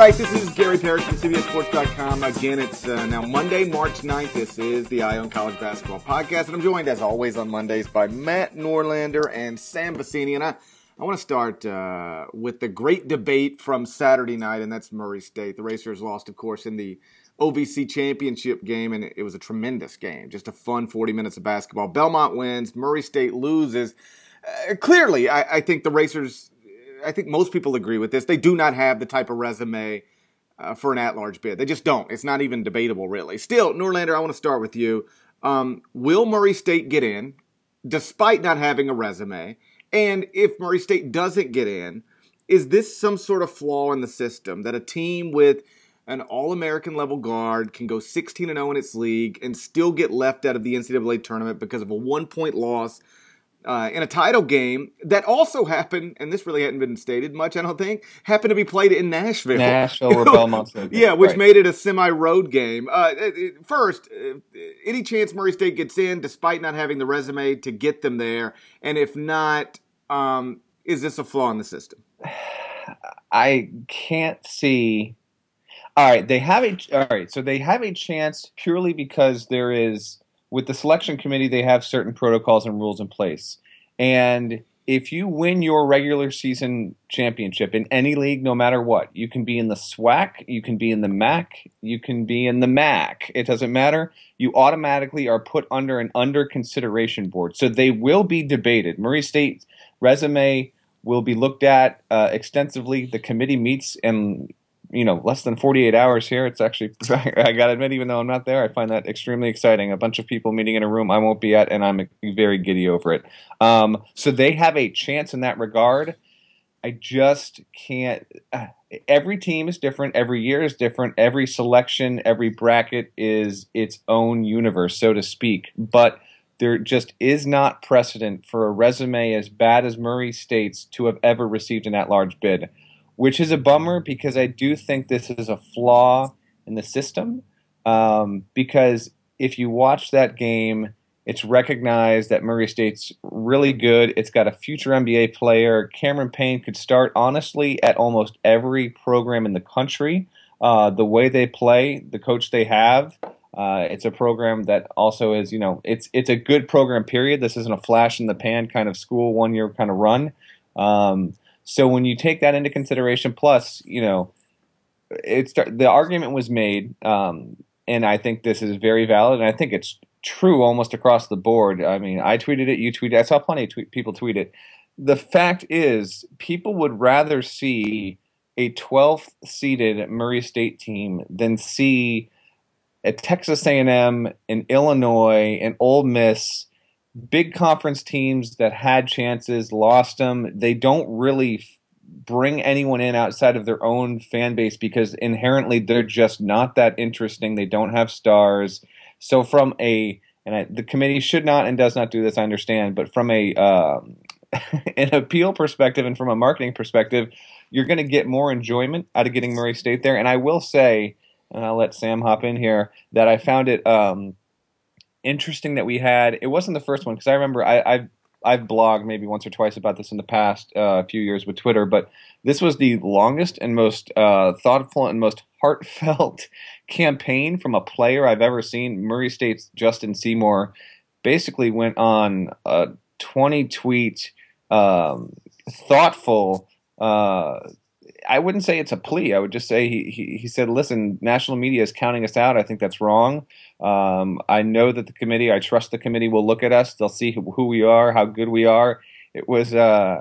right, this is Gary Parrish from CBSSports.com. Again, it's now Monday, March 9th. This is the Eye on College Basketball Podcast, and I'm joined, as always, on Mondays by Matt Norlander and Sam Vecenie. And I want to start with the great debate from Saturday night, and that's Murray State. The Racers lost, of course, in the OVC championship game, and it was a tremendous game. Just a fun 40 minutes of basketball. Belmont wins. Murray State loses. Clearly, I think the Racers... I think most people agree with this. They do not have the type of resume for an at-large bid. They just don't. It's not even debatable, really. Still, Norlander, I want to start with you. Will Murray State get in, despite not having a resume? And if Murray State doesn't get in, is this some sort of flaw in the system that a team with an All-American level guard can go 16-0 in its league and still get left out of the NCAA tournament because of a 1-point loss in a title game that also happened, and this really hadn't been stated much, I don't think, happened to be played in Nashville. Where Belmont's located. Yeah, which made it a semi-road game. First, any chance Murray State gets in, despite not having the resume to get them there? And if not, is this a flaw in the system? I can't see. All right, so they have a chance purely because there is, with the selection committee, they have certain protocols and rules in place. And if you win your regular season championship in any league, no matter what, you can be in the SWAC, you can be in the MAC, you can be in the MAC. It doesn't matter. You automatically are put under an under consideration board. So they will be debated. Murray State's resume will be looked at extensively. The committee meets in less than 48 hours here. It's actually, I got to admit, even though I'm not there, I find that extremely exciting. A bunch of people meeting in a room I won't be at, and I'm very giddy over it. So they have a chance in that regard. I just can't. Every team is different. Every year is different. Every selection, every bracket is its own universe, so to speak. But there just is not precedent for a resume as bad as Murray State's to have ever received an at-large bid, which is a bummer because I do think this is a flaw in the system. Because if you watch that game, it's recognized that Murray State's really good. It's got a future NBA player. Cameron Payne could start, honestly, at almost every program in the country. The way they play, the coach they have, it's a program that also is, it's a good program, period. This isn't a flash-in-the-pan kind of school, one-year kind of run. So when you take that into consideration, plus, the argument was made, and I think this is very valid, and I think it's true almost across the board. I mean, I tweeted it, you tweeted it, I saw plenty of people tweet it. The fact is, people would rather see a 12th-seeded Murray State team than see a Texas A&M, an Illinois, an Ole Miss, big conference teams that had chances, lost them. They don't really bring anyone in outside of their own fan base because inherently they're just not that interesting. They don't have stars. So the committee should not and does not do this, I understand, but from an appeal perspective and from a marketing perspective, you're going to get more enjoyment out of getting Murray State there. And I will say, and I'll let Sam hop in here, that I found it interesting that we had. It wasn't the first one because I remember I've blogged maybe once or twice about this in the past few years with Twitter, but this was the longest and most thoughtful and most heartfelt campaign from a player I've ever seen. Murray State's Justin Seymour basically went on a 20-tweet thoughtful. I wouldn't say it's a plea. I would just say he said, listen, national media is counting us out. I think that's wrong. I know that I trust the committee will look at us. They'll see who we are, how good we are. It was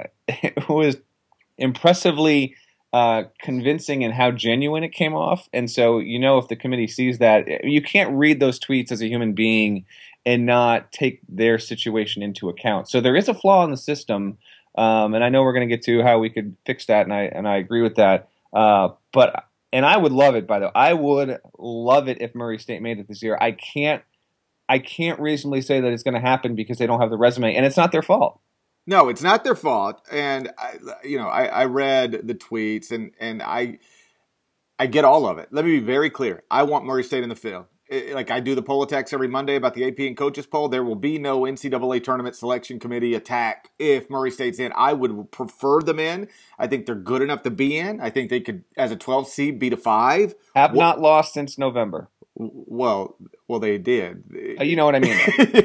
impressively convincing in how genuine it came off. And so, if the committee sees that, you can't read those tweets as a human being and not take their situation into account. So there is a flaw in the system. And I know we're going to get to how we could fix that, and I agree with that. But I would love it, by the way. I would love it if Murray State made it this year. I can't reasonably say that it's going to happen because they don't have the resume, and it's not their fault. No, it's not their fault. And I read the tweets, and I I get all of it. Let me be very clear. I want Murray State in the field. Like I do the poll attacks every Monday about the AP and coaches poll. There will be no NCAA tournament selection committee attack if Murray State's in. I would prefer them in. I think they're good enough to be in. I think they could, as a 12 seed, beat a 5. Have not lost since November. Well, they did. You know what I mean.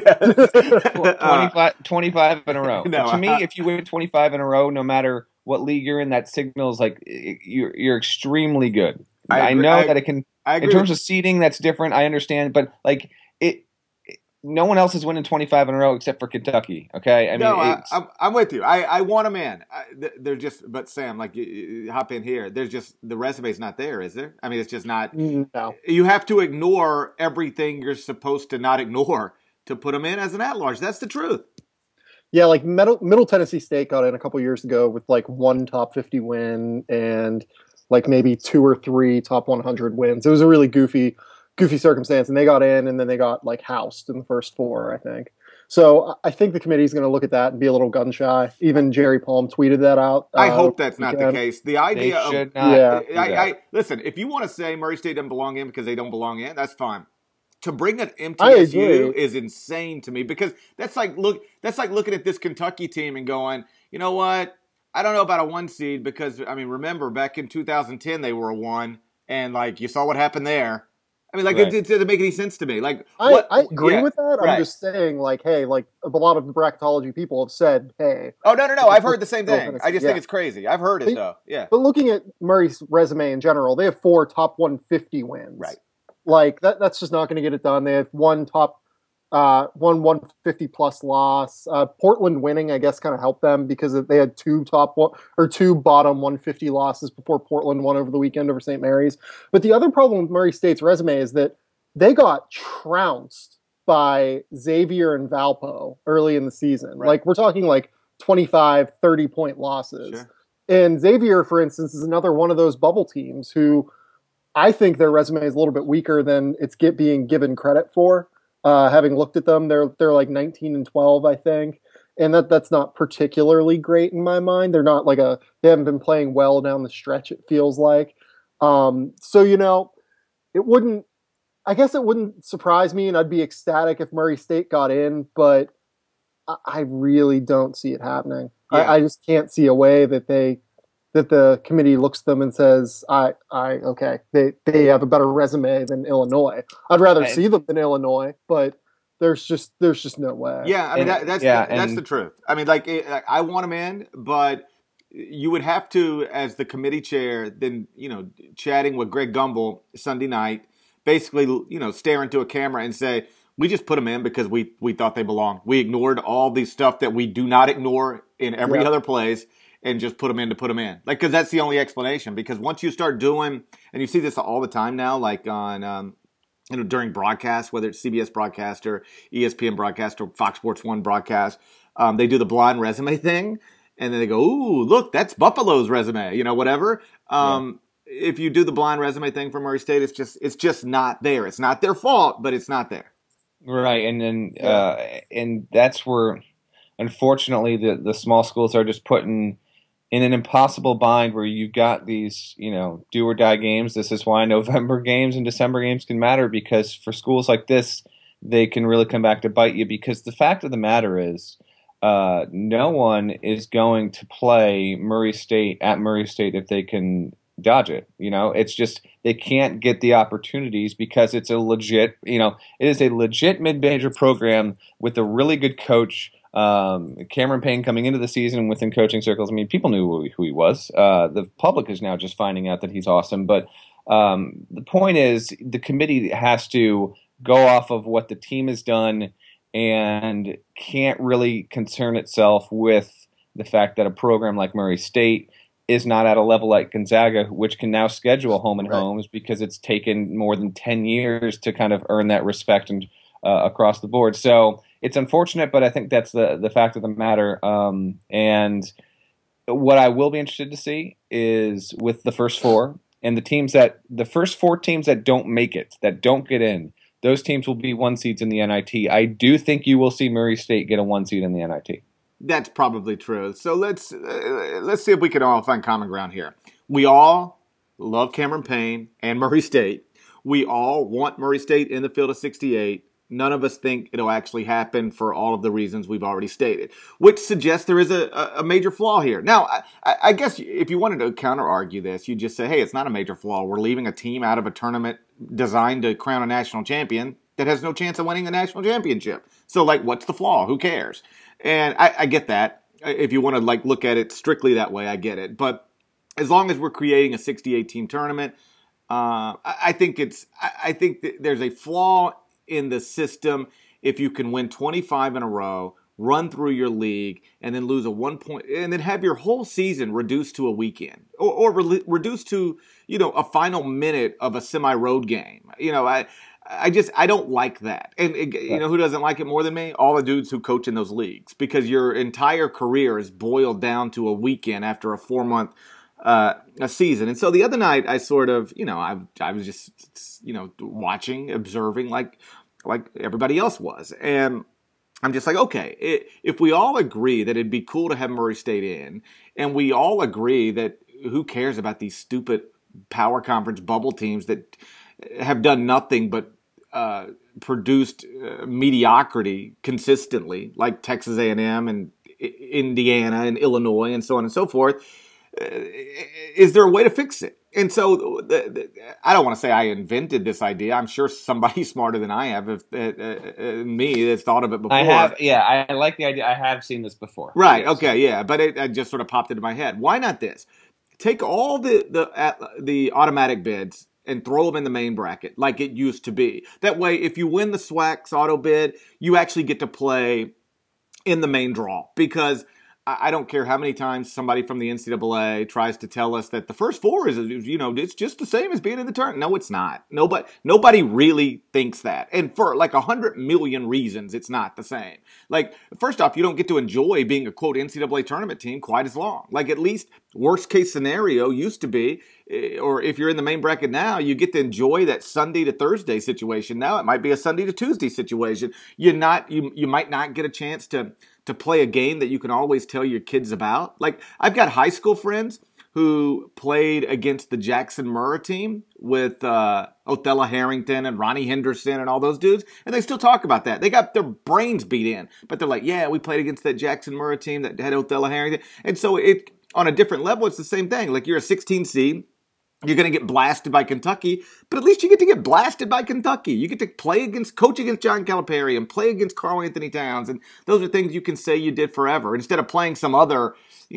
25 in a row. No, to me, if you win 25 in a row, no matter what league you're in, that signals like you're extremely good. I know that it can. In terms of seeding, that's different. I understand, but like no one else is winning 25 in a row except for Kentucky. Okay, I'm with you. I want them in. They're just, but Sam, like you hop in here. There's just the resume's not there, is there? I mean, it's just not. No. You have to ignore everything you're supposed to not ignore to put them in as an at-large. That's the truth. Yeah, like Middle Tennessee State got in a couple years ago with like one top 50 win and like maybe 2 or 3 top 100 wins. It was a really goofy circumstance, and they got in, and then they got like housed in the first 4, I think. So I think the committee is going to look at that and be a little gun shy. Even Jerry Palm tweeted that out. I hope that's not the case. The idea should not. I listen. If you want to say Murray State doesn't belong in because they don't belong in, that's fine. To bring an MTSU is insane to me because that's like looking at this Kentucky team and going, you know what? I don't know about a 1 seed because, I mean, remember back in 2010 they were a 1, and like you saw what happened there. I mean, like it doesn't make any sense to me. Like I agree with that. I'm just saying, like, hey, like a lot of the bracketology people have said, hey. Oh no, I've heard the same thing. I just think it's crazy. I've heard it though. Yeah. But looking at Murray's resume in general, they have 4 top 150 wins. Right. Like that's just not going to get it done. They have one 150 plus loss. Portland winning, I guess, kind of helped them because they had 2 bottom 150 losses before Portland won over the weekend over St. Mary's. But the other problem with Murray State's resume is that they got trounced by Xavier and Valpo early in the season. Right. Like we're talking like 25, 30-point losses. Sure. And Xavier, for instance, is another one of those bubble teams who I think their resume is a little bit weaker than it's being given credit for. Having looked at them, they're like 19-12, I think, and that's not particularly great in my mind. They're not like they haven't been playing well down the stretch. It feels like, so it wouldn't surprise me, and I'd be ecstatic if Murray State got in, but I really don't see it happening. Yeah. I just can't see a way that the committee looks at them and says, okay, they have a better resume than Illinois. I'd rather see them than Illinois, but there's just no way. Yeah, I mean that's the truth. I mean, like I want them in, but you would have to, as the committee chair, then chatting with Greg Gumbel Sunday night, basically stare into a camera and say, we just put them in because we thought they belonged. We ignored all the stuff that we do not ignore in every other place. And just put them in to put them in. Like, because that's the only explanation. Because once you start doing, and you see this all the time now, like on, during broadcasts, whether it's CBS broadcast or ESPN broadcast or Fox Sports 1 broadcast, they do the blind resume thing. And then they go, ooh, look, that's Buffalo's resume, whatever. If you do the blind resume thing for Murray State, it's just not there. It's not their fault, but it's not there. Right. And then, and that's where, unfortunately, the small schools are just putting in an impossible bind where you've got these, do or die games. This is why November games and December games can matter, because for schools like this, they can really come back to bite you. Because the fact of the matter is, no one is going to play Murray State at Murray State if they can dodge it. It's just they can't get the opportunities because it's a legit, it is a legit mid-major program with a really good coach. Cameron Payne coming into the season within coaching circles. I mean, people knew who he was. The public is now just finding out that he's awesome. But the point is, the committee has to go off of what the team has done and can't really concern itself with the fact that a program like Murray State is not at a level like Gonzaga, which can now schedule home and homes because it's taken more than 10 years to kind of earn that respect and across the board. So it's unfortunate, but I think that's the fact of the matter. And what I will be interested to see is with the first 4 and the first 4 teams that don't make it, that don't get in, those teams will be 1 seeds in the NIT. I do think you will see Murray State get a 1 seed in the NIT. That's probably true. So let's see if we can all find common ground here. We all love Cameron Payne and Murray State. We all want Murray State in the field of 68. None of us think it'll actually happen for all of the reasons we've already stated, which suggests there is a major flaw here. Now, I guess if you wanted to counter-argue this, you'd just say, hey, it's not a major flaw. We're leaving a team out of a tournament designed to crown a national champion that has no chance of winning the national championship. So, like, what's the flaw? Who cares? And I get that. If you want to, like, look at it strictly that way, I get it. But as long as we're creating a 68-team tournament, I think that there's a flaw in the system if you can win 25 in a row, run through your league, and then lose a 1 point, and then have your whole season reduced to a weekend, or reduced to, a final minute of a semi-road game. I don't like that. And who doesn't like it more than me? All the dudes who coach in those leagues, because your entire career is boiled down to a weekend after a 4-month a season. And so the other night I sort of, I was just, watching, observing like everybody else was. And I'm just like, okay, if we all agree that it'd be cool to have Murray State in, and we all agree that who cares about these stupid power conference bubble teams that have done nothing but produced mediocrity consistently, like Texas A&M and Indiana and Illinois and so on and so forth, is there a way to fix it? And so I don't want to say I invented this idea. I'm sure somebody smarter than I have, me, has thought of it before. I have, yeah. I like the idea. I have seen this before. Right. Yes. Okay. Yeah. But it just sort of popped into my head. Why not this? Take all the automatic bids and throw them in the main bracket like it used to be. That way, if you win the SWAC's auto bid, you actually get to play in the main draw, because I don't care how many times somebody from the NCAA tries to tell us that the first four is, it's just the same as being in the tournament. No, it's not. Nobody really thinks that. And for like 100 million reasons, it's not the same. Like, first off, you don't get to enjoy being a, quote, NCAA tournament team quite as long. Like, at least worst case scenario used to be, or if you're in the main bracket now, you get to enjoy that Sunday to Thursday situation. Now it might be a Sunday to Tuesday situation. You might not get a chance to play a game that you can always tell your kids about. Like, I've got high school friends who played against the Jackson Murrah team with Othello Harrington and Ronnie Henderson and all those dudes, and they still talk about that. They got their brains beat in, but they're like, yeah, we played against that Jackson Murrah team that had Othello Harrington. And so on a different level, it's the same thing. Like, you're a 16 seed. You're going to get blasted by Kentucky, but at least you get to get blasted by Kentucky. You get to coach against John Calipari and play against Karl Anthony Towns, and those are things you can say you did forever, instead of playing some other,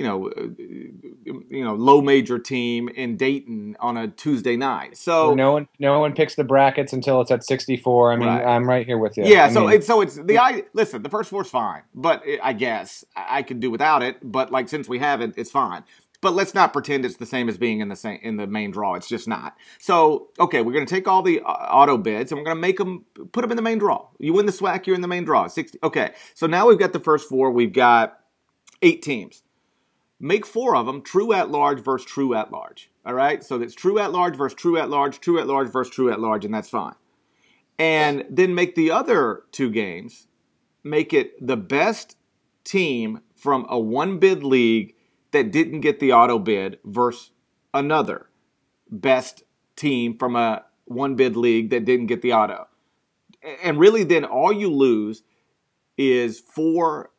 low major team in Dayton on a Tuesday night. So no one picks the brackets until it's at 64. I mean, right. I'm right here with you. Yeah. Listen, the first four's fine, but I guess I could do without it. But like, since we have it, it's fine. But let's not pretend it's the same as being in the main draw. It's just not. So, okay, we're going to take all the auto bids and we're going to put them in the main draw. You win the SWAC, you're in the main draw. 60. Okay, so now we've got the first four. We've got 8 teams. Make 4 of them true at large versus true at large. All right, so that's true at large versus true at large versus true at large, and that's fine. And then make the other 2 games, make it the best team from a 1-bid league that didn't get the auto bid versus another best team from a 1-bid league that didn't get the auto. And really, then all you lose is 4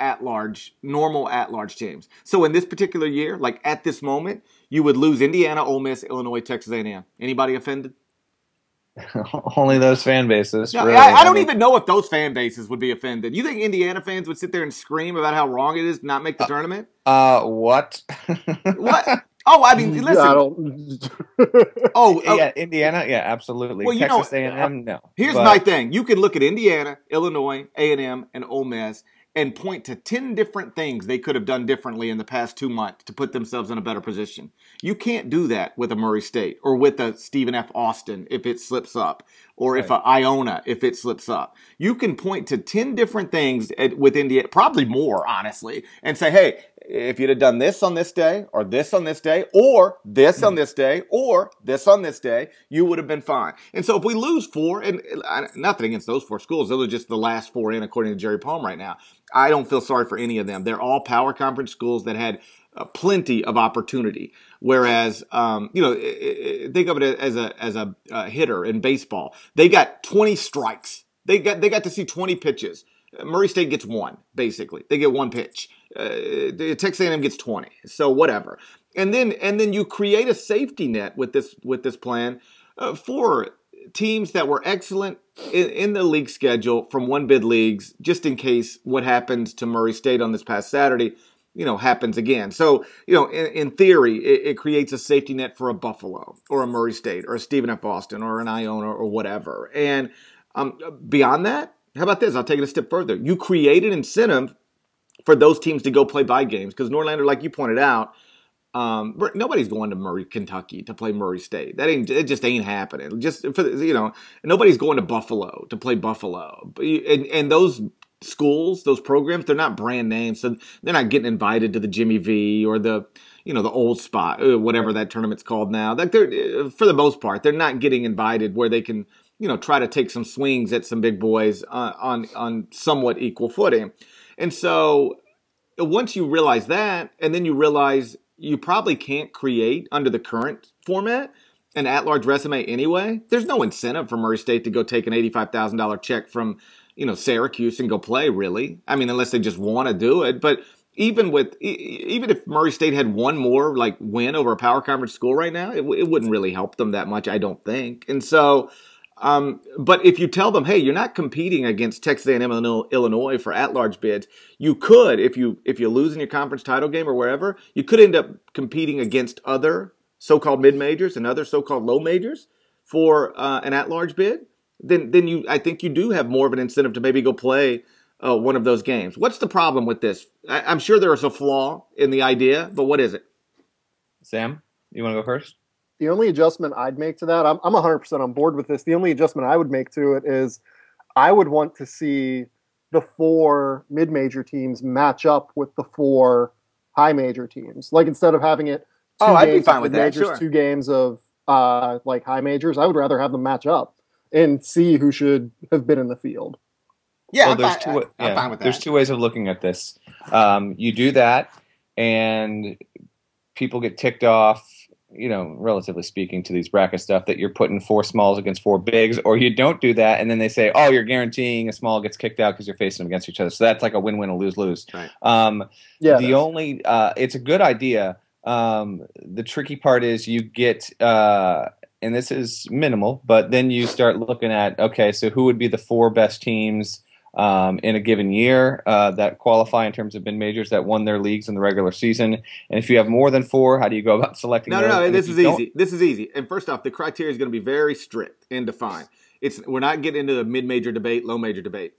normal at-large teams. So in this particular year, like at this moment, you would lose Indiana, Ole Miss, Illinois, Texas A&M. Anybody offended? Only those fan bases. No, really. I don't even know if those fan bases would be offended. You think Indiana fans would sit there and scream about how wrong it is to not make the tournament? What? What? Oh, I mean, listen. Yeah, Indiana, yeah, absolutely. Well, Texas A&M, no. Here's my thing. You can look at Indiana, Illinois, A&M, and Ole Miss and point to 10 different things they could have done differently in the past 2 months to put themselves in a better position. You can't do that with a Murray State or with a Stephen F. Austin if it slips up, or if a Iona if it slips up. You can point to 10 different things with Indiana, probably more, honestly, and say, hey, if you'd have done this on this day, or this on this day, or this on this day, or this on this day, you would have been fine. And so if we lose 4, and nothing against those 4 schools, those are just the last 4 in according to Jerry Palm right now. I don't feel sorry for any of them. They're all power conference schools that had plenty of opportunity. Whereas, think of it as a hitter in baseball. They got 20 strikes. They got to see 20 pitches. Murray State gets one, basically. They get one pitch. Texas A&M gets 20. So whatever. And then you create a safety net with this plan for teams that were excellent in the league schedule from one bid leagues, just in case what happens to Murray State on this past Saturday, happens again. So, in theory, it creates a safety net for a Buffalo or a Murray State or a Stephen F. Austin or an Iona or whatever. And beyond that, how about this? I'll take it a step further. You create an incentive for those teams to go play by games because Norlander, like you pointed out, nobody's going to Kentucky to play Murray State. It just ain't happening. Just for nobody's going to Buffalo to play Buffalo. And those schools, those programs, they're not brand names, so they're not getting invited to the Jimmy V or the Old Spot, whatever that tournament's called now. Like they're, for the most part, they're not getting invited where they can try to take some swings at some big boys on somewhat equal footing. And so once you realize that, and then you realize you probably can't create under the current format an at-large resume anyway, there's no incentive for Murray State to go take an $85,000 check from Syracuse and go play, really. I mean, unless they just want to do it. But even if Murray State had one more win over a power conference school right now, it wouldn't really help them that much, I don't think. And so, but if you tell them, hey, you're not competing against Texas A&M and Illinois for at-large bids, you could, if you lose in your conference title game or wherever, you could end up competing against other so-called mid-majors and other so-called low majors for an at-large bid. Then I think you do have more of an incentive to maybe go play one of those games. What's the problem with this? I'm sure there is a flaw in the idea, but what is it? Sam, you want to go first? The only adjustment I'd make to that, I'm 100% on board with this. The only adjustment I would make to it is I would want to see the 4 mid-major teams match up with the 4 high-major teams. Instead of having it 2 I'd be games fine of with that, mid-majors, sure. 2 games of high majors, I would rather have them match up and see who should have been in the field. Yeah, well, I'm fine with that. There's 2 ways of looking at this. You do that, and people get ticked off, relatively speaking, to these bracket stuff that you're putting 4 smalls against 4 bigs, or you don't do that, and then they say, oh, you're guaranteeing a small gets kicked out because you're facing them against each other. So that's like a win-win, a lose-lose. Right. It's a good idea. The tricky part is you get, and this is minimal, but then you start looking at, okay, so who would be the 4 best teams in a given year that qualify in terms of mid-majors that won their leagues in the regular season. And if you have more than 4, how do you go about selecting those? No, this is easy. This is easy. And first off, the criteria is going to be very strict and defined. We're not getting into the mid-major debate, low-major debate.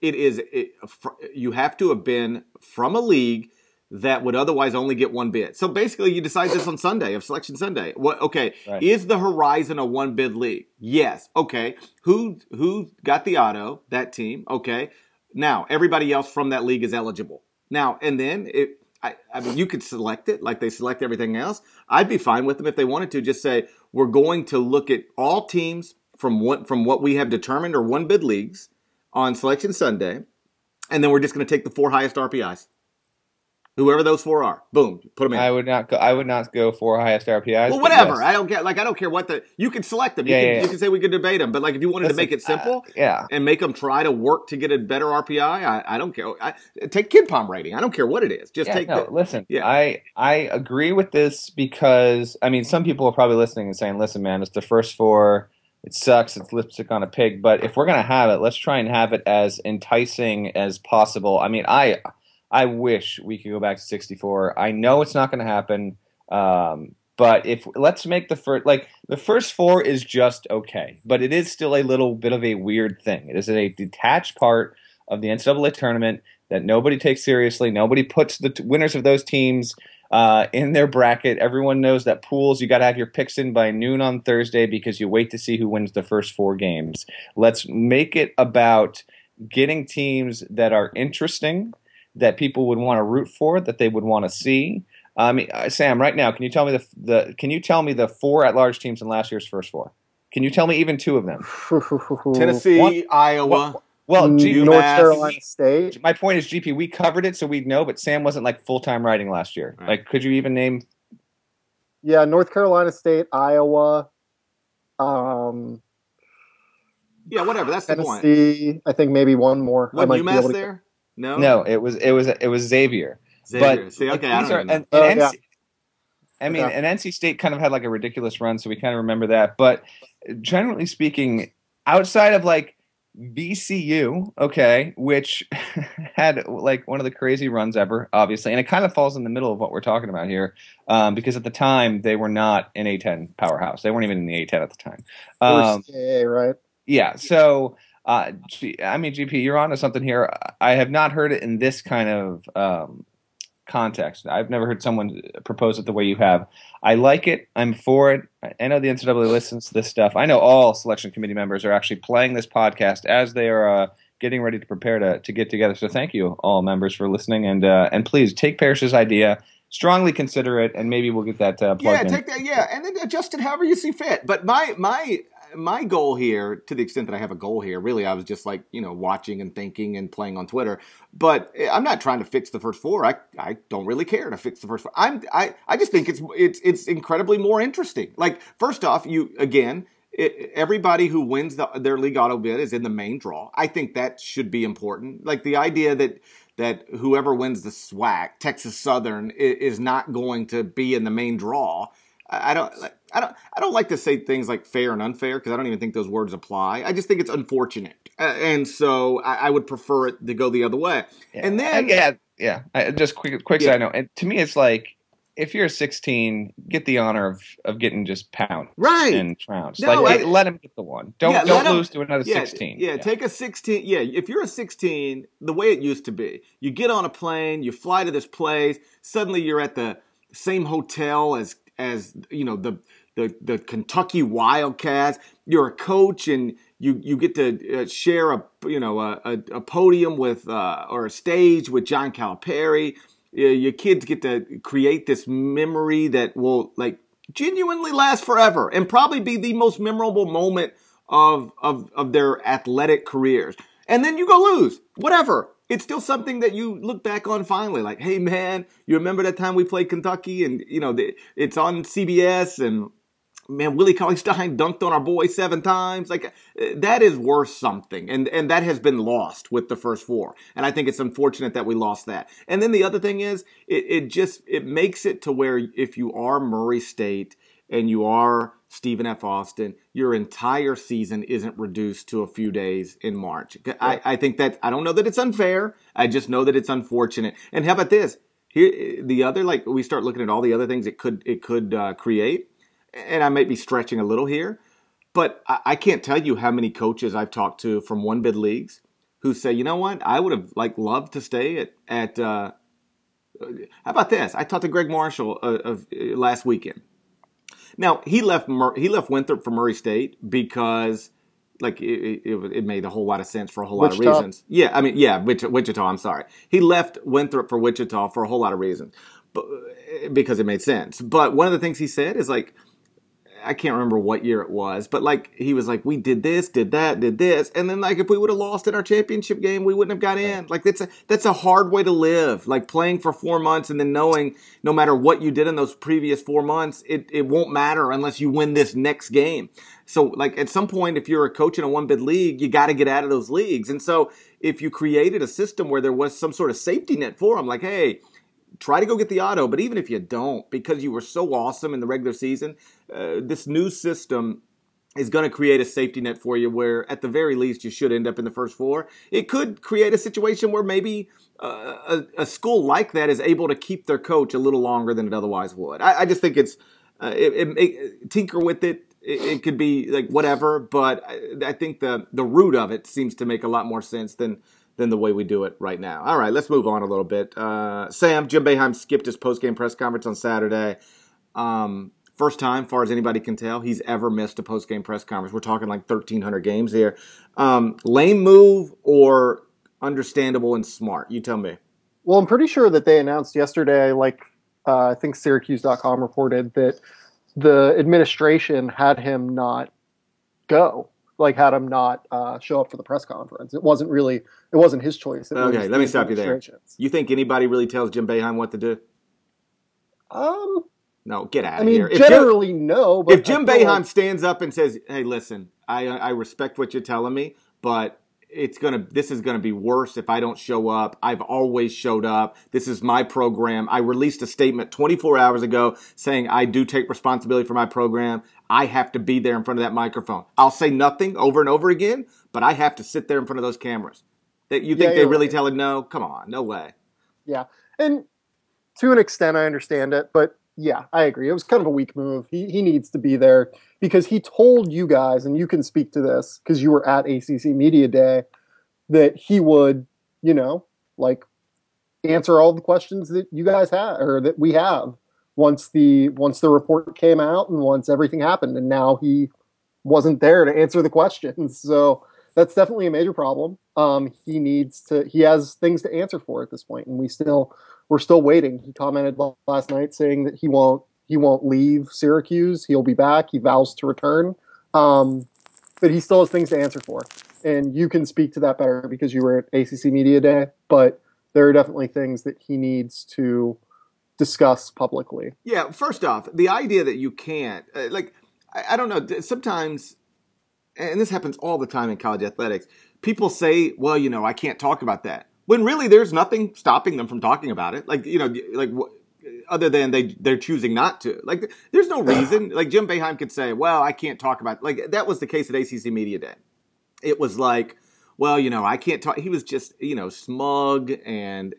You have to have been from a league that would otherwise only get 1 bid. So basically, you decide this on Sunday, of Selection Sunday. Right. Is the Horizon a 1-bid league? Yes. Okay. Who got the auto? That team. Okay. Now, everybody else from that league is eligible. Now, and then, you could select it like they select everything else. I'd be fine with them if they wanted to just say, we're going to look at all teams from what we have determined are 1-bid leagues on Selection Sunday, and then we're just going to take the 4 highest RPIs. Whoever those 4 are, boom, put them in. I would not go 4 highest RPIs. Well, whatever. Yes. I don't care what you can select them. You can say we could debate them, but if you wanted to make it simple, and make them try to work to get a better RPI, I don't care. Take KidPalm rating. I don't care what it is. Just take. Listen. Yeah. I agree with this because some people are probably listening and saying, "Listen, man, it's the first 4. It sucks. It's lipstick on a pig." But if we're gonna have it, let's try and have it as enticing as possible. I wish we could go back to 64. I know it's not going to happen, but let's make the first 4 is just okay, but it is still a little bit of a weird thing. It is a detached part of the NCAA tournament that nobody takes seriously. Nobody puts the winners of those teams in their bracket. Everyone knows that pools, you got to have your picks in by noon on Thursday because you wait to see who wins the first 4 games. Let's make it about getting teams that are interesting, that people would want to root for, that they would want to see. Sam, right now, can you tell me the 4 at-large teams in last year's first 4? Can you tell me even 2 of them? Tennessee, Iowa. Well, North UMass. Carolina State. my point is, GP, we covered it, so we'd know, but Sam wasn't like full-time writing last year. Right. Like, could you even name? Yeah, North Carolina State, Iowa, Yeah, whatever. That's the point. Tennessee. I think maybe one more. Wasn't be able UMass to there? No. No, it was Xavier. Xavier. But See, like, okay, I these don't are even know. and yeah. I mean, Okay. and NC State kind of had like a ridiculous run, so we kind of remember that. But generally speaking, outside of like VCU, okay, which had like one of the crazy runs ever, obviously, and it kind of falls in the middle of what we're talking about here, because at the time they were not an A10 powerhouse; they weren't even in the A10 at the time. First CAA, right? Yeah, so. GP, you're onto something here. I have not heard it in this kind of context. I've never heard someone propose it the way you have. I like it. I'm for it. I know the NCAA listens to this stuff. I know all selection committee members are actually playing this podcast as they are getting ready to prepare to get together. So thank you, all members, for listening. And please take Parrish's idea, strongly consider it, and maybe we'll get that plugged in. Yeah, take that. Yeah, and then adjust it however you see fit. But my goal here, to the extent that I have a goal here, really, I was just like, watching and thinking and playing on Twitter. But I'm not trying to fix the first four. I don't really care to fix the first four. I just think it's incredibly more interesting. Like, first off, everybody who wins their league auto bid is in the main draw. I think that should be important. Like the idea that whoever wins the SWAC, Texas Southern, is not going to be in the main draw. I don't like to say things like fair and unfair because I don't even think those words apply. I just think it's unfortunate, and so I would prefer it to go the other way. Yeah. And then just quick side note. And to me, it's like if you're 16, get the honor of getting just pounced and trounced. No, let him get the one. Don't lose to another 16. Yeah, take a 16. Yeah, if you're a 16, the way it used to be, you get on a plane, you fly to this place, suddenly you're at the same hotel as the Kentucky Wildcats. You're a coach and you get to share a podium with or a stage with John Calipari. Your kids get to create this memory that will like genuinely last forever and probably be the most memorable moment of their athletic careers. And then you go lose. Whatever. It's still something that you look back on finally. Like, hey, man, you remember that time we played Kentucky? And, it's on CBS. And, man, Willie Cauley-Stein dunked on our boy 7 times. Like, that is worth something. And that has been lost with the first four. And I think it's unfortunate that we lost that. And then the other thing is, it makes it to where if you are Murray State and you are Stephen F. Austin, your entire season isn't reduced to a few days in March. I think that, I don't know that it's unfair. I just know that it's unfortunate. And how about this? Here, the other, like, we start looking at all the other things it could create. And I might be stretching a little here, but I can't tell you how many coaches I've talked to from one bid leagues who say, you know what, I would have loved to stay at how about this? I talked to Greg Marshall of last weekend. Now, he left Winthrop for Murray State because, like, it made a whole lot of sense for a whole lot of reasons. Yeah, I mean, yeah, Wichita, I'm sorry. He left Winthrop for Wichita for a whole lot of reasons, because it made sense. But one of the things he said is, like, I can't remember what year it was, but like he was like, we did this, did that, did this, and then like if we would have lost in our championship game, we wouldn't have got in. Like that's a hard way to live. Like playing for 4 months and then knowing no matter what you did in those previous 4 months, it won't matter unless you win this next game. So like at some point, if you're a coach in a one bid league, you got to get out of those leagues. And so if you created a system where there was some sort of safety net for them, like, hey, try to go get the auto, but even if you don't, because you were so awesome in the regular season, this new system is going to create a safety net for you where, at the very least, you should end up in the first four. It could create a situation where maybe a school like that is able to keep their coach a little longer than it otherwise would. I just think it's tinker with it. It could be like whatever, but I think the root of it seems to make a lot more sense than the way we do it right now. All right, let's move on a little bit. Sam, Jim Boeheim skipped his post-game press conference on Saturday. First time, far as anybody can tell, he's ever missed a post-game press conference. We're talking like 1,300 games here. Lame move or understandable and smart? You tell me. Well, I'm pretty sure that they announced yesterday, I think Syracuse.com reported that the administration had him not go. like had him not show up for the press conference. It wasn't his choice. Okay, let me stop you there. You think anybody really tells Jim Boeheim what to do? No, get out of here. Generally, no. But if Jim Boeheim stands up and says, "Hey, listen, I respect what you're telling me, but this is gonna be worse if I don't show up. I've always showed up. This is my program. I released a statement 24 hours ago saying I do take responsibility for my program. I have to be there in front of that microphone. I'll say nothing over and over again, but I have to sit there in front of those cameras." That you think they really tell him no? Come on, no way. Yeah, and to an extent, I understand it, but yeah, I agree. It was kind of a weak move. He needs to be there because he told you guys, and you can speak to this because you were at ACC Media Day, that he would, answer all the questions that you guys have or that we have once the report came out and once everything happened. And now he wasn't there to answer the questions. So that's definitely a major problem. He has things to answer for at this point, and we're still waiting. He commented last night saying that he won't leave Syracuse. He'll be back. He vows to return. But he still has things to answer for. And you can speak to that better because you were at ACC Media Day, but there are definitely things that he needs to discuss publicly. Yeah, first off, the idea that you can't, I don't know, sometimes, and this happens all the time in college athletics, people say, well, I can't talk about that. When really there's nothing stopping them from talking about it. Other than they're choosing not to. There's no reason. Jim Boeheim could say, well, I can't talk about it. That was the case at ACC Media Day. It was like, well, I can't talk. He was just, smug and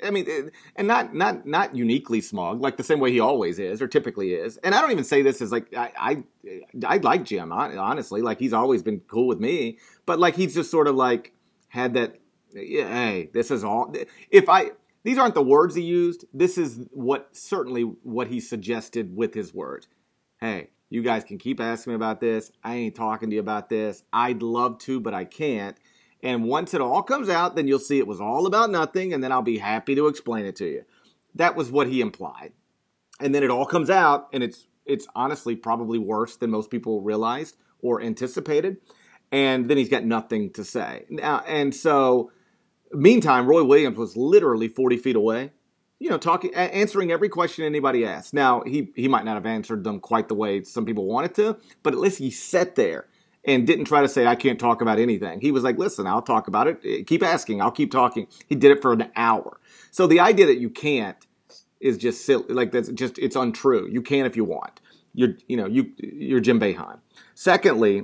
not uniquely smug, like the same way he always is or typically is. And I don't even say this as I like Jim, honestly. He's always been cool with me, but he's just sort of had that, hey, this is all. These aren't the words he used. This is certainly what he suggested with his words. Hey, you guys can keep asking me about this. I ain't talking to you about this. I'd love to, but I can't. And once it all comes out, then you'll see it was all about nothing, and then I'll be happy to explain it to you. That was what he implied. And then it all comes out, and it's honestly probably worse than most people realized or anticipated. And then he's got nothing to say. Now, and so, meantime, Roy Williams was literally 40 feet away, answering every question anybody asked. Now, he might not have answered them quite the way some people wanted to, but at least he sat there and didn't try to say, I can't talk about anything. He was like, listen, I'll talk about it. Keep asking. I'll keep talking. He did it for an hour. So the idea that you can't is just silly. It's untrue. You can if you want. You're Jim Boeheim. Secondly,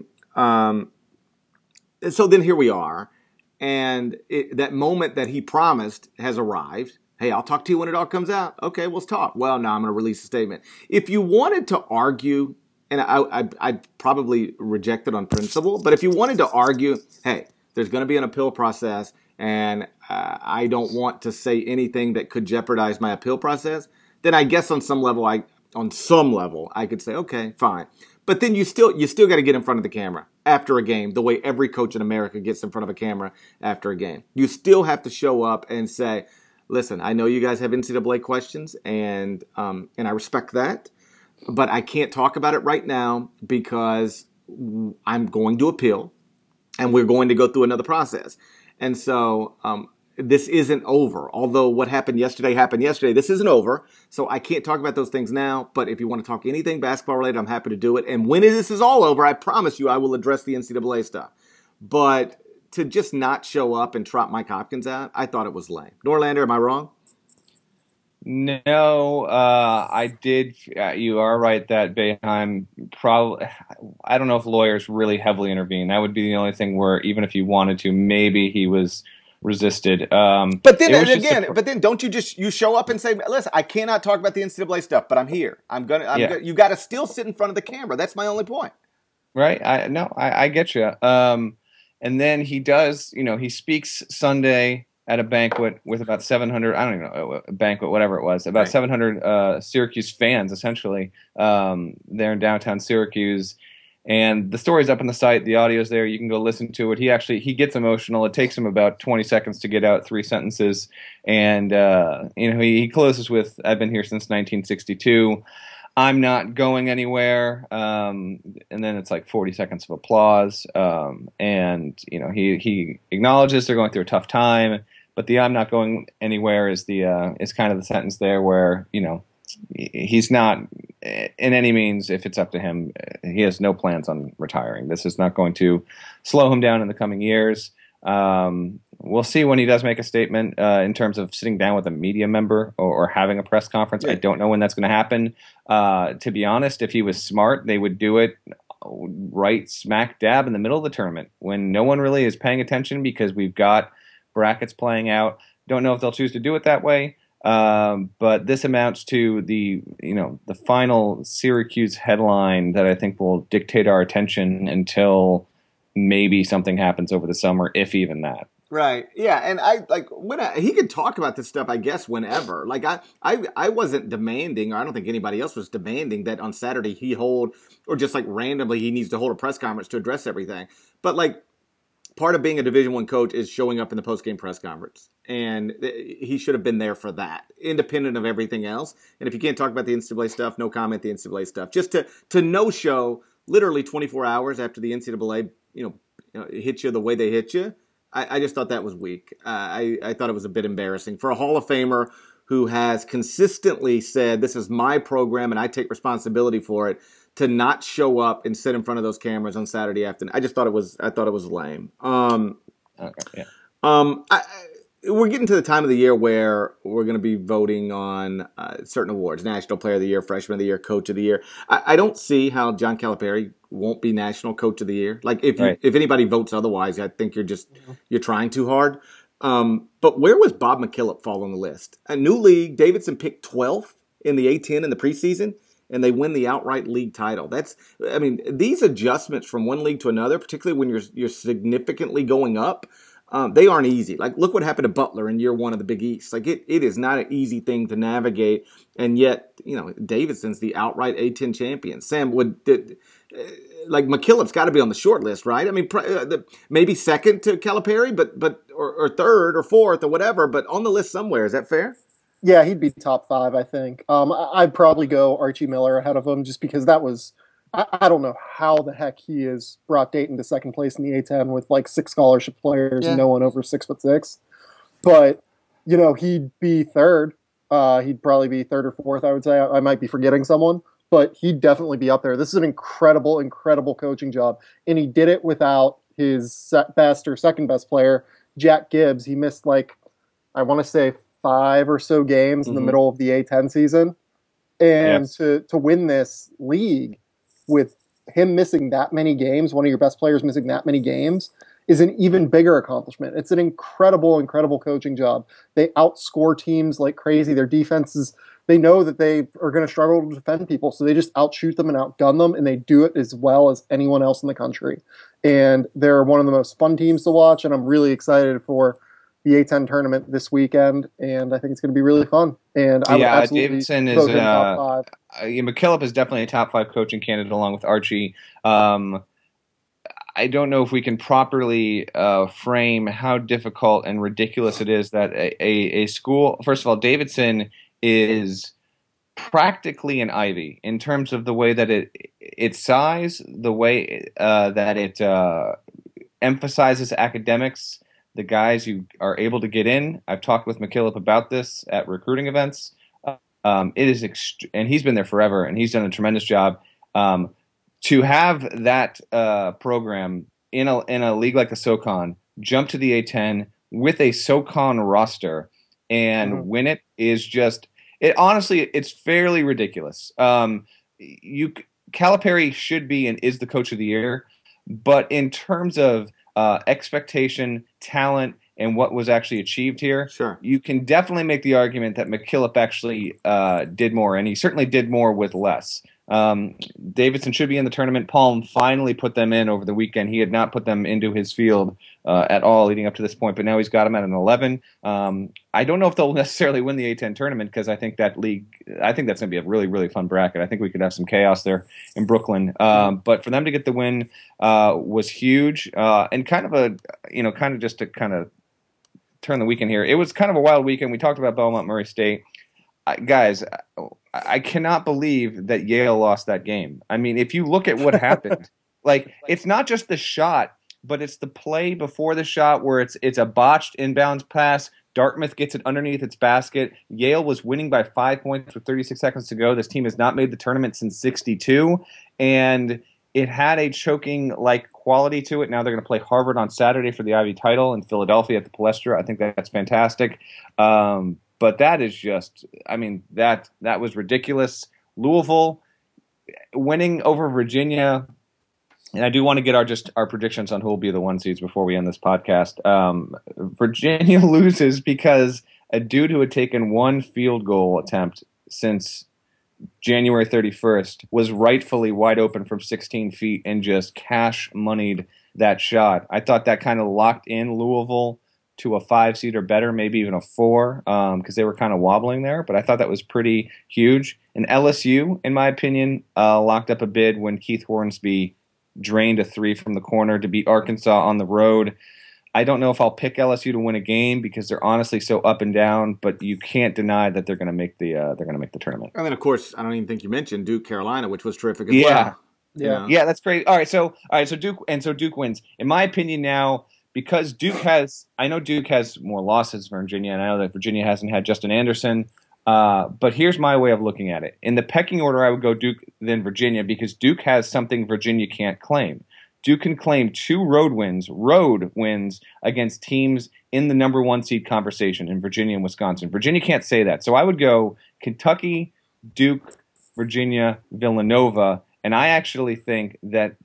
so then here we are. And that moment that he promised has arrived. Hey, I'll talk to you when it all comes out. Okay, let's talk. Well, now I'm going to release a statement. If you wanted to argue, and I'd probably reject it on principle, but if you wanted to argue, hey, there's going to be an appeal process, and I don't want to say anything that could jeopardize my appeal process, then I guess on some level I could say, okay, fine. But then you still got to get in front of the camera after a game, the way every coach in America gets in front of a camera after a game. You still have to show up and say, listen, I know you guys have NCAA questions, and I respect that, but I can't talk about it right now because I'm going to appeal, and we're going to go through another process. And so this isn't over. Although what happened yesterday, this isn't over. So I can't talk about those things now. But if you want to talk anything basketball related, I'm happy to do it. And when this is all over, I promise you I will address the NCAA stuff. But to just not show up and trot Mike Hopkins out, I thought it was lame. Norlander, am I wrong? No, I did. You are right that Boeheim probably. I don't know if lawyers really heavily intervene. That would be the only thing where even if he wanted to, maybe he was resisted. But then don't you show up and say, listen, I cannot talk about the NCAA stuff, but I'm here. You got to still sit in front of the camera. That's my only point. Right. I get you. And then he does, he speaks Sunday at a banquet with about 700, I don't even know, a banquet, whatever it was, about 700 Syracuse fans, essentially, there in downtown Syracuse. And the story's up on the site. The audio's there. You can go listen to it. He gets emotional. It takes him about 20 seconds to get out 3 sentences. And, he closes with, I've been here since 1962. I'm not going anywhere, and then it's like 40 seconds of applause, and he acknowledges they're going through a tough time, but the "I'm not going anywhere" is is kind of the sentence there where he's not in any means, if it's up to him, he has no plans on retiring. This is not going to slow him down in the coming years. We'll see when he does make a statement in terms of sitting down with a media member or having a press conference. Yeah. I don't know when that's going to happen. To be honest, if he was smart, they would do it right smack dab in the middle of the tournament when no one really is paying attention because we've got brackets playing out. Don't know if they'll choose to do it that way. But this amounts to the final Syracuse headline that I think will dictate our attention until maybe something happens over the summer, if even that. Right. Yeah. And he could talk about this stuff, I guess, whenever. Like I wasn't demanding, or I don't think anybody else was demanding that on Saturday he hold, or just like randomly he needs to hold a press conference to address everything. But like part of being a Division I coach is showing up in the post-game press conference. And he should have been there for that, independent of everything else. And if you can't talk about the NCAA stuff, no comment the NCAA stuff. Just to no-show literally 24 hours after the NCAA hit you the way they hit you. I just thought that was weak. I thought it was a bit embarrassing for a Hall of Famer who has consistently said, this is my program and I take responsibility for it, to not show up and sit in front of those cameras on Saturday afternoon. I just thought it was lame. Okay, yeah. We're getting to the time of the year where we're going to be voting on certain awards: National Player of the Year, Freshman of the Year, Coach of the Year. I don't see how John Calipari won't be National Coach of the Year. Like if anybody votes otherwise, I think you're trying too hard. But where was Bob McKillop fall on the list? A new league, Davidson picked 12th in the A10 in the preseason, and they win the outright league title. These adjustments from one league to another, particularly when you're significantly going up, they aren't easy. Like, look what happened to Butler in year one of the Big East. Like, it is not an easy thing to navigate. And yet, Davidson's the outright A10 champion. Sam, McKillop's got to be on the short list, right? I mean, maybe second to Calipari, or third or fourth or whatever, but on the list somewhere. Is that fair? Yeah, he'd be top 5, I think. I'd probably go Archie Miller ahead of him just because that was, I don't know how the heck he has brought Dayton to second place in the A10 with like 6 scholarship players and no one over 6'6". But, he'd be third. He'd probably be third or fourth, I would say. I might be forgetting someone, but he'd definitely be up there. This is an incredible, incredible coaching job. And he did it without his best or second best player, Jack Gibbs. He missed I want to say 5 or so games in the middle of the A10 season. And to win this league with him missing that many games, one of your best players missing that many games, is an even bigger accomplishment. It's an incredible, incredible coaching job. They outscore teams like crazy. Their defenses, they know that they are going to struggle to defend people, so they just outshoot them and outgun them, and they do it as well as anyone else in the country. And they're one of the most fun teams to watch, and I'm really excited for the A10 tournament this weekend, and I think it's going to be really fun. And I would absolutely Davidson is top 5. McKillop is definitely a top 5 coaching candidate along with Archie. I don't know if we can properly frame how difficult and ridiculous it is that a school. First of all, Davidson is practically an Ivy in terms of the way that its size, the way that it emphasizes academics. The guys who are able to get in. I've talked with McKillop about this at recruiting events. It is, and he's been there forever, and he's done a tremendous job. To have that program in a league like the SoCon jump to the A10 with a SoCon roster and win it is just honestly, it's fairly ridiculous. Calipari should be and is the coach of the year, but in terms of expectation, talent, and what was actually achieved here, sure, you can definitely make the argument that McKillop actually did more, and he certainly did more with less. Davidson should be in the tournament. Palm finally put them in over the weekend. He had not put them into his field at all leading up to this point, but now he's got them at an 11. I don't know if they'll necessarily win the A10 tournament because I think that's going to be a really, really fun bracket. I think we could have some chaos there in Brooklyn. But for them to get the win was huge, and kind of just to kind of turn the weekend here. It was kind of a wild weekend. We talked about Belmont Murray State. Guys, I cannot believe that Yale lost that game. I mean, if you look at what happened, like it's not just the shot, but it's the play before the shot where it's a botched inbounds pass. Dartmouth gets it underneath its basket. Yale was winning by 5 points with 36 seconds to go. This team has not made the tournament since '62, and it had a choking-like quality to it. Now they're going to play Harvard on Saturday for the Ivy title in Philadelphia at the Palestra. I think that's fantastic. But that is just, I mean, that was ridiculous. Louisville winning over Virginia, and I do want to get our predictions on who will be the 1 seeds before we end this podcast. Virginia loses because a dude who had taken one field goal attempt since January 31st was rightfully wide open from 16 feet and just cash moneyed that shot. I thought that kind of locked in Louisville to a 5 seed or better, maybe even a 4, because they were kind of wobbling there. But I thought that was pretty huge. And LSU, in my opinion, locked up a bid when Keith Hornsby drained a 3 from the corner to beat Arkansas on the road. I don't know if I'll pick LSU to win a game because they're honestly so up and down, but you can't deny that they're going to make the tournament. And then, of course, I don't even think you mentioned Duke Carolina, which was terrific as well. Yeah, that's great. All right, so Duke wins. In my opinion, now, because Duke has more losses than Virginia, and I know that Virginia hasn't had Justin Anderson. But here's my way of looking at it. In the pecking order, I would go Duke, then Virginia, because Duke has something Virginia can't claim. Duke can claim 2 road wins against teams in the number 1 seed conversation in Virginia and Wisconsin. Virginia can't say that. So I would go Kentucky, Duke, Virginia, Villanova, and I actually think that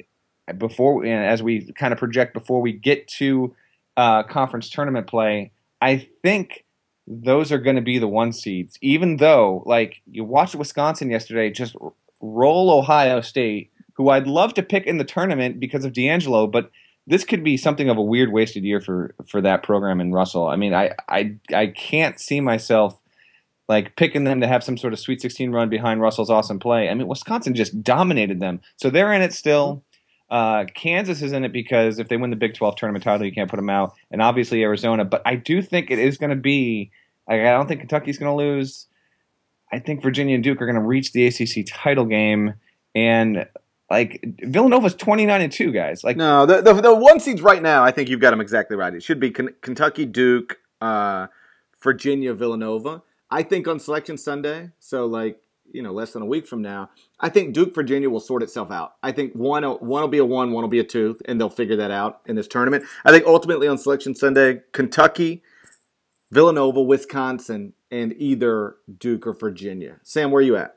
as we kind of project before we get to conference tournament play, I think those are going to be the 1 seeds, even though, like, you watched Wisconsin yesterday just roll Ohio State, who I'd love to pick in the tournament because of D'Angelo, but this could be something of a weird wasted year for that program in Russell. I mean, I can't see myself like picking them to have some sort of Sweet 16 run behind Russell's awesome play. I mean, Wisconsin just dominated them. So they're in it still. Kansas is in it because if they win the Big 12 tournament title, you can't put them out. And obviously Arizona. But I do think it is going to be – I don't think Kentucky's going to lose. I think Virginia and Duke are going to reach the ACC title game. And – like, Villanova's 29-2, guys. Like, no, the 1 seeds right now, I think you've got them exactly right. It should be Kentucky, Duke, Virginia, Villanova. I think on Selection Sunday, so like, less than a week from now, I think Duke, Virginia will sort itself out. I think one will be a 1 will be a 2, and they'll figure that out in this tournament. I think ultimately on Selection Sunday, Kentucky, Villanova, Wisconsin, and either Duke or Virginia. Sam, where are you at?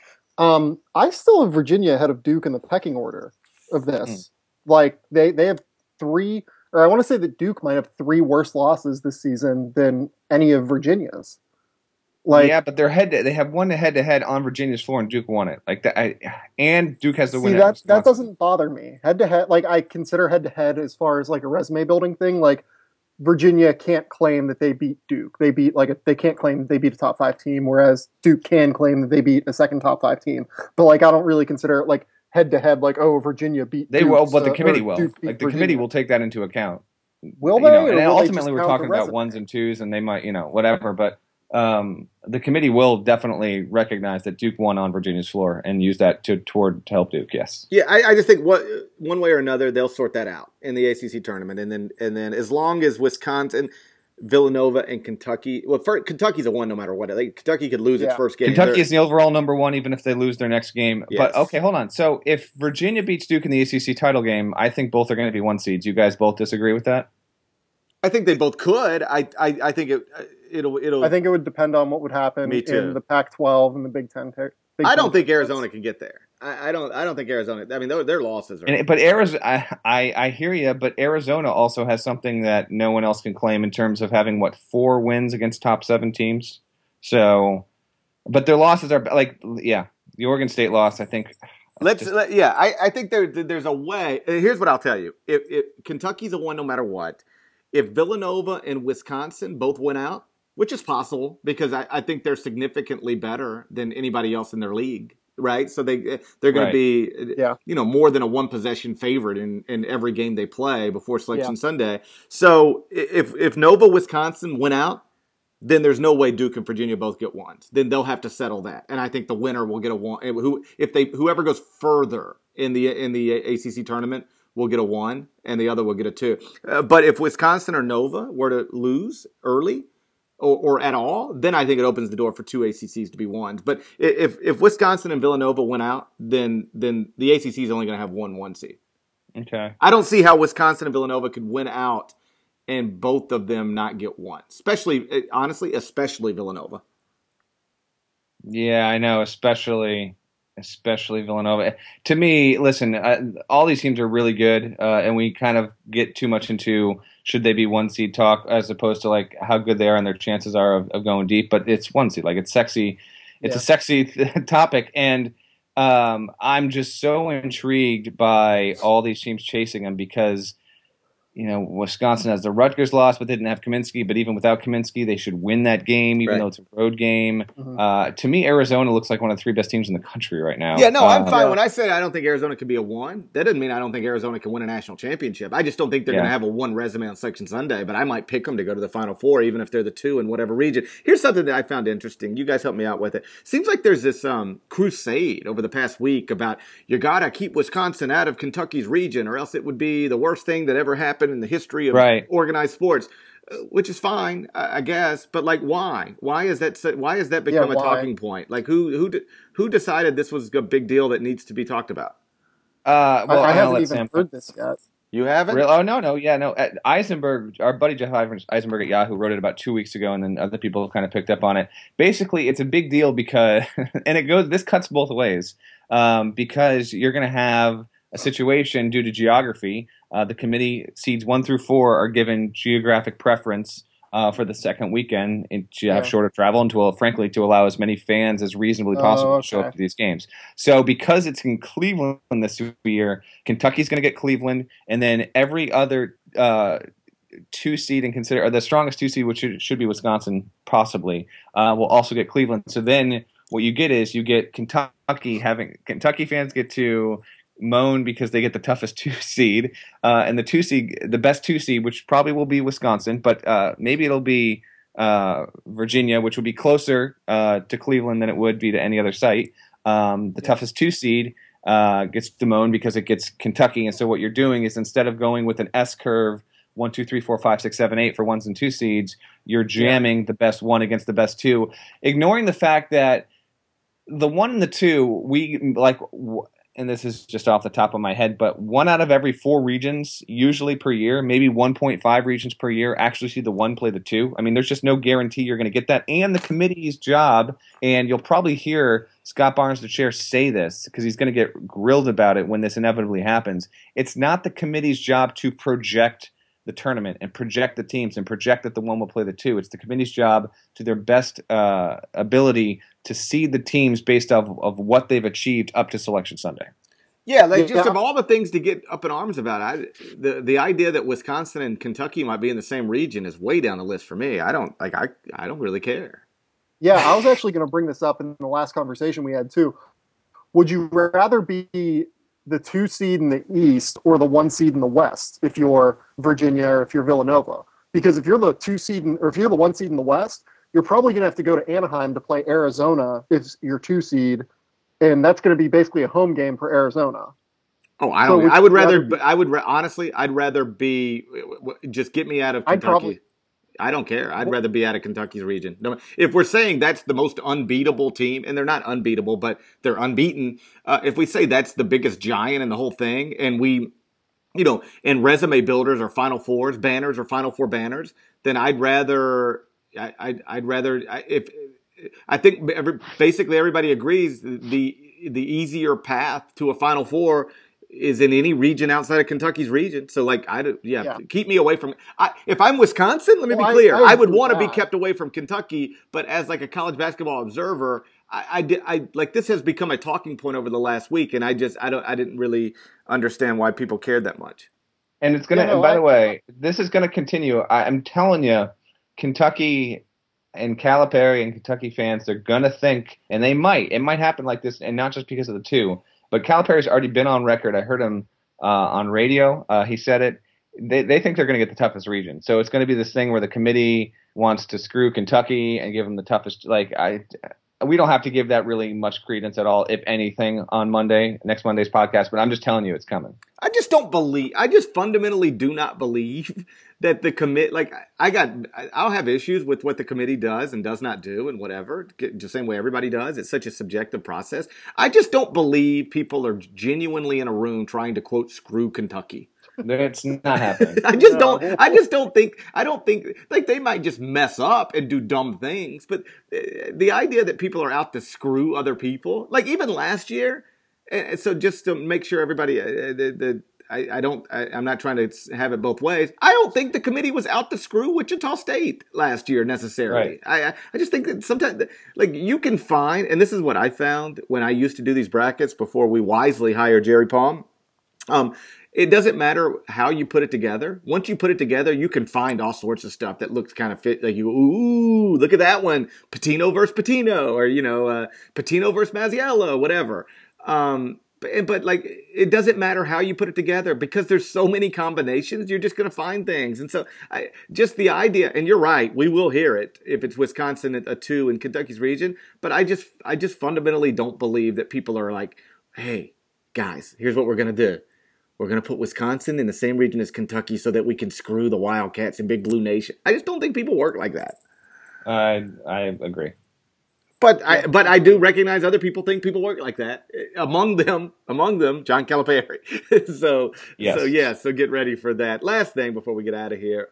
I still have Virginia ahead of Duke in the pecking order of this. Like they have 3, or I want to say that Duke might have 3 worse losses this season than any of Virginia's. Like, yeah, but they have one head-to-head on Virginia's floor, and Duke won it. Like that, and Duke has the win. That doesn't bother me. Head-to-head, like I consider head-to-head as far as like a resume building thing. Like Virginia can't claim that they beat Duke. They can't claim they beat a top 5 team, whereas Duke can claim that they beat a second top 5 team. But like I don't really consider it like head-to-head. Like, oh, Virginia beat. They Duke, will, but the committee will. Like the committee will take that into account. Will they? And ultimately, we're talking about 1s and 2s, and they might, whatever. But the committee will definitely recognize that Duke won on Virginia's floor and use that to help Duke. Yes. Yeah, I just think one way or another they'll sort that out in the ACC tournament, and then as long as Wisconsin, Villanova, and Kentucky. Well, Kentucky's a 1 no matter what. Like, Kentucky could lose its first game. Kentucky is the overall number 1 even if they lose their next game. Yes. But okay, hold on. So if Virginia beats Duke in the ACC title game, I think both are going to be 1 seeds. You guys both disagree with that? I think they both could. I think it'll. I think it would depend on what would happen in the Pac-12 and the Big Ten. I don't think Arizona can get there. I don't think Arizona. I mean, their losses are. But Arizona, I hear you. But Arizona also has something that no one else can claim in terms of having 4 wins against top 7 teams. So, but their losses are like, the Oregon State loss. I think. I think there's a way. Here's what I'll tell you: if Kentucky's a 1 no matter what. If Villanova and Wisconsin both win out, which is possible because I think they're significantly better than anybody else in their league, right? So they're going to be, more than a 1 possession favorite in every game they play before Selection Sunday. So if Nova, Wisconsin win out, then there's no way Duke and Virginia both get ones. Then they'll have to settle that, and I think the winner will get a one. Whoever goes further in the ACC tournament will get a 1, and the other will get a 2. But if Wisconsin or Nova were to lose early or at all, then I think it opens the door for 2 ACCs to be 1s. But if Wisconsin and Villanova went out, then the ACC is only going to have 1 seed. Okay. I don't see how Wisconsin and Villanova could win out and both of them not get 1. Especially Villanova. Yeah, I know, especially Villanova. To me, listen, all these teams are really good, and we kind of get too much into should they be 1 seed talk as opposed to like how good they are and their chances are of going deep. But it's 1 seed, like it's sexy. It's a sexy topic, and I'm just so intrigued by all these teams chasing them because, you know, Wisconsin has the Rutgers loss, but they didn't have Kaminsky. But even without Kaminsky, they should win that game, even though it's a road game. Mm-hmm. To me, Arizona looks like one of the 3 best teams in the country right now. Yeah, no, I'm fine. When I say I don't think Arizona could be a 1, that doesn't mean I don't think Arizona can win a national championship. I just don't think they're going to have a 1 resume on Selection Sunday, but I might pick them to go to the Final Four, even if they're the 2 in whatever region. Here's something that I found interesting. You guys help me out with it. Seems like there's this crusade over the past week about you got to keep Wisconsin out of Kentucky's region or else it would be the worst thing that ever happened in the history of organized sports, which is fine, I guess. But like, why? Why has that become a talking point? Like, who decided this was a big deal that needs to be talked about? Well, I haven't even heard this yet. You haven't? Oh no, yeah, no. Eisenberg, our buddy Jeff Eisenberg at Yahoo wrote it about 2 weeks ago, and then other people kind of picked up on it. Basically, it's a big deal because, and this cuts both ways, because you're going to have a situation due to geography. The committee seeds 1 through 4 are given geographic preference for the second weekend to have shorter travel and to allow as many fans as reasonably possible to show up to these games. So because it's in Cleveland this year, Kentucky's going to get Cleveland, and then every other 2 seed and or the strongest 2 seed, which should be Wisconsin possibly, will also get Cleveland. So then what you get is you get Kentucky fans get to moan because they get the toughest 2 seed, and the best 2 seed, which probably will be Wisconsin, but maybe it'll be Virginia, which will be closer to Cleveland than it would be to any other site. The toughest 2 seed gets to moan because it gets Kentucky, and so what you're doing is instead of going with an S curve 1, 2, 3, 4, 5, 6, 7, 8 for 1s and 2 seeds, you're jamming the best 1 against the best 2, ignoring the fact that the 1 and the 2 and this is just off the top of my head, but 1 out of every 4 regions, usually per year, maybe 1.5 regions per year, actually see the 1 play the 2. I mean, there's just no guarantee you're going to get that. And the committee's job, and you'll probably hear Scott Barnes, the chair, say this because he's going to get grilled about it when this inevitably happens. It's not the committee's job to project the tournament and project the teams and project that the 1 will play the 2. It's the committee's job to their best ability to seed the teams based off of what they've achieved up to Selection Sunday. Yeah, of all the things to get up in arms about, the idea that Wisconsin and Kentucky might be in the same region is way down the list for me. I don't really care. Yeah, I was actually going to bring this up in the last conversation we had too. Would you rather be the 2 seed in the East or the 1 seed in the West if you're Virginia or if you're Villanova? Because if you're the 2 seed or if you're the 1 seed in the West, you're probably going to have to go to Anaheim to play Arizona if you're 2 seed, and that's going to be basically a home game for Arizona. Oh, I'd rather be just get me out of Kentucky. I don't care. I'd rather be out of Kentucky's region. If we're saying that's the most unbeatable team, and they're not unbeatable, but they're unbeaten, if we say that's the biggest giant in the whole thing, and we, and resume builders are Final Fours banners or Final Four banners, then I think basically everybody agrees the easier path to a Final Four is in any region outside of Kentucky's region. So keep me away from. If I'm Wisconsin, let me be clear. I would want to be kept away from Kentucky, but as like a college basketball observer, I like this has become a talking point over the last week, and I didn't really understand why people cared that much. And it's gonna. And by the way, this is gonna continue. I'm telling you, Kentucky and Calipari and Kentucky fans, they're gonna think, and it might happen like this, and not just because of the 2. But Calipari's already been on record. I heard him on radio. He said it. They think they're going to get the toughest region. So it's going to be this thing where the committee wants to screw Kentucky and give them the toughest. We don't have to give that really much credence at all, if anything, on next Monday's podcast. But I'm just telling you, it's coming. I just fundamentally do not believe that I'll have issues with what the committee does and does not do and whatever, the same way everybody does. It's such a subjective process. I just don't believe people are genuinely in a room trying to, quote, screw Kentucky. It's not happening. I don't think like they might just mess up and do dumb things, but the idea that people are out to screw other people, like even last year, and so just to make sure everybody, I'm not trying to have it both ways. I don't think the committee was out to screw Wichita State last year necessarily. Right. I just think that sometimes, like, you can find, and this is what I found when I used to do these brackets before we wisely hired Jerry Palm. It doesn't matter how you put it together. Once you put it together, you can find all sorts of stuff that looks kind of fit. Like ooh, look at that one. Patino versus Patino, or, Patino versus Mazziello, whatever. But like, it doesn't matter how you put it together because there's so many combinations. You're just going to find things. And so just the idea, and you're right, we will hear it if it's Wisconsin at a 2 in Kentucky's region. But I just fundamentally don't believe that people are like, hey, guys, here's what we're going to do. We're going to put Wisconsin in the same region as Kentucky so that we can screw the Wildcats and Big Blue Nation. I just don't think people work like that. I agree. But I do recognize other people think people work like that. Among them, John Calipari. So get ready for that. Last thing before we get out of here.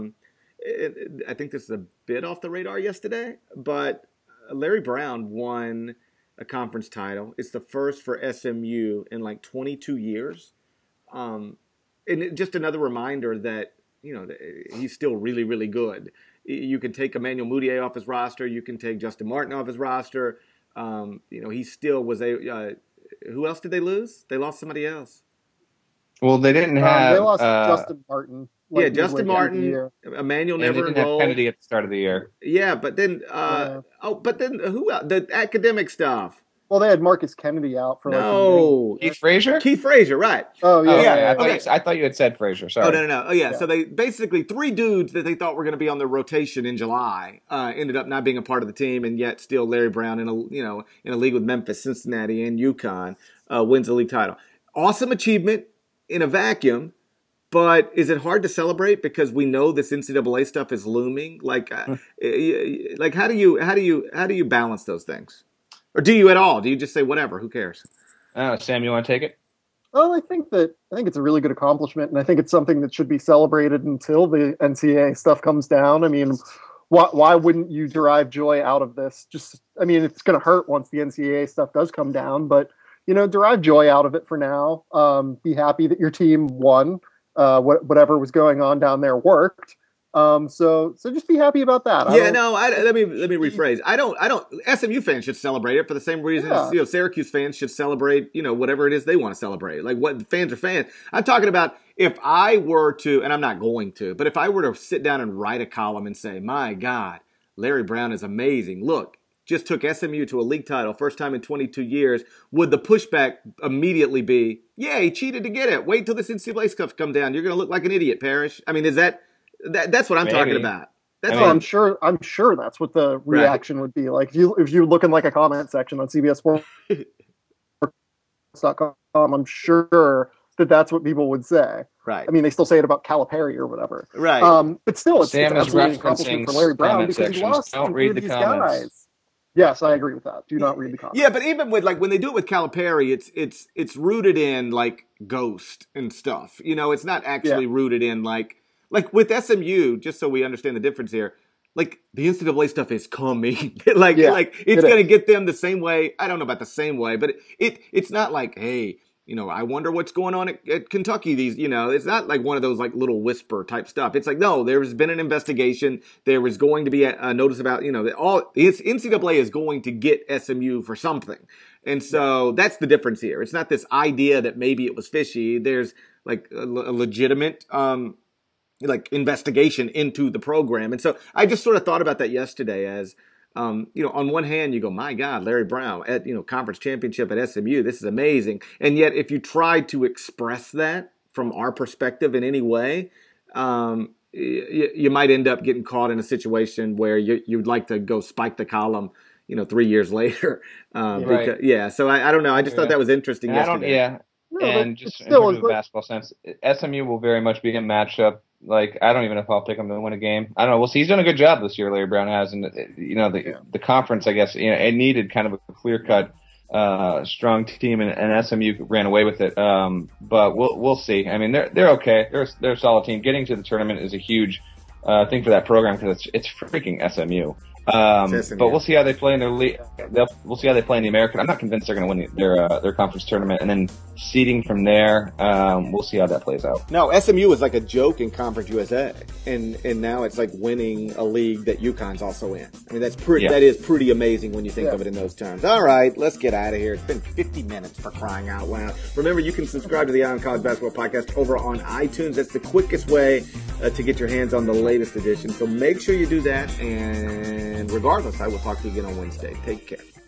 I think this is a bit off the radar yesterday, but Larry Brown won a conference title. It's the first for SMU in like 22 years. And just another remander that, he's still really, really good. You can take Emmanuel Mudiay off his roster. You can take Justin Martin off his roster. He still was who else did they lose? They lost somebody else. Well, they didn't have. They lost Justin Martin. Justin Martin. Emmanuel never enrolled. Kennedy at the start of the year. Yeah, but then who else? The academic stuff. Well, they had Marcus Kennedy out for Keith Frazier? Keith Frazier, right. Oh, yeah. I thought you had said Frazier. Sorry. Oh, no. Oh, yeah. So they basically 3 dudes that they thought were going to be on the rotation in July ended up not being a part of the team, and yet still Larry Brown in a league with Memphis, Cincinnati, and UConn wins the league title. Awesome achievement in a vacuum. But is it hard to celebrate because we know this NCAA stuff is looming? Like how do you balance those things? Or do you at all? Do you just say whatever? Who cares? Sam, you want to take it? Well, I think it's a really good accomplishment, and I think it's something that should be celebrated until the NCAA stuff comes down. I mean, why wouldn't you derive joy out of this? It's going to hurt once the NCAA stuff does come down, but derive joy out of it for now. Be happy that your team won. Whatever was going on down there worked. So just be happy about that. Let me rephrase. I don't. SMU fans should celebrate it for the same reason as, Syracuse fans should celebrate, whatever it is they want to celebrate. Like, what fans are fans. I'm talking about if I were to, and I'm not going to, but if I were to sit down and write a column and say, my God, Larry Brown is amazing. Look, just took SMU to a league title, first time in 22 years. Would the pushback immediately be, yeah, he cheated to get it. Wait till this NCAA stuff come down. You're going to look like an idiot, Parrish. I mean, is that's what I'm talking about. I'm sure that's what the reaction would be like. If you look in like a comment section on CBSSports.com, I'm sure that's what people would say. Right. I mean, they still say it about Calipari or whatever. Right. But still, it's Sam is absolutely an accomplishment for Larry Brown because he lost Don't read the comments. guys. Yes, I agree with that. Do not read the comments. Yeah, but even with when they do it with Calipari, it's rooted in like Ghost and stuff. It's not actually rooted in like with SMU. Just so we understand the difference here, like the NCAA stuff is coming. It's going to get them the same way. I don't know about the same way, but it's not like, hey, I wonder what's going on at Kentucky. It's not like one of those like little whisper type stuff. It's like, no, there's been an investigation. There was going to be a notice about, NCAA is going to get SMU for something. And so that's the difference here. It's not this idea that maybe it was fishy. There's like a legitimate, investigation into the program. And so I just sort of thought about that yesterday as, on one hand, you go, my God, Larry Brown at, conference championship at SMU. This is amazing. And yet, if you try to express that from our perspective in any way, you might end up getting caught in a situation where you'd like to go spike the column, 3 years later. Right. So I don't know. I just thought that was interesting yesterday. No, and just in still terms of a basketball sense, SMU will very much be a matchup. Like, I don't even know if I'll pick him to win a game. I don't know. We'll see. He's done a good job this year, Larry Brown has. And, the conference, I guess, it needed kind of a clear-cut, strong team, and SMU ran away with it. But we'll see. I mean, they're okay. They're a solid team. Getting to the tournament is a huge thing for that program because it's freaking SMU. But we'll see how they play in their league. We'll see how they play in the American. I'm not convinced they're going to win their conference tournament, and then seeding from there. We'll see how that plays out. No, SMU was like a joke in Conference USA, and now it's like winning a league that UConn's also in. I mean, that is pretty amazing when you think of it in those terms. All right, let's get out of here. It's been 50 minutes for crying out loud. Remember, you can subscribe to the Eye on College Basketball Podcast over on iTunes. That's the quickest way to get your hands on the latest edition. So make sure you do that. And regardless, I will talk to you again on Wednesday. Take care.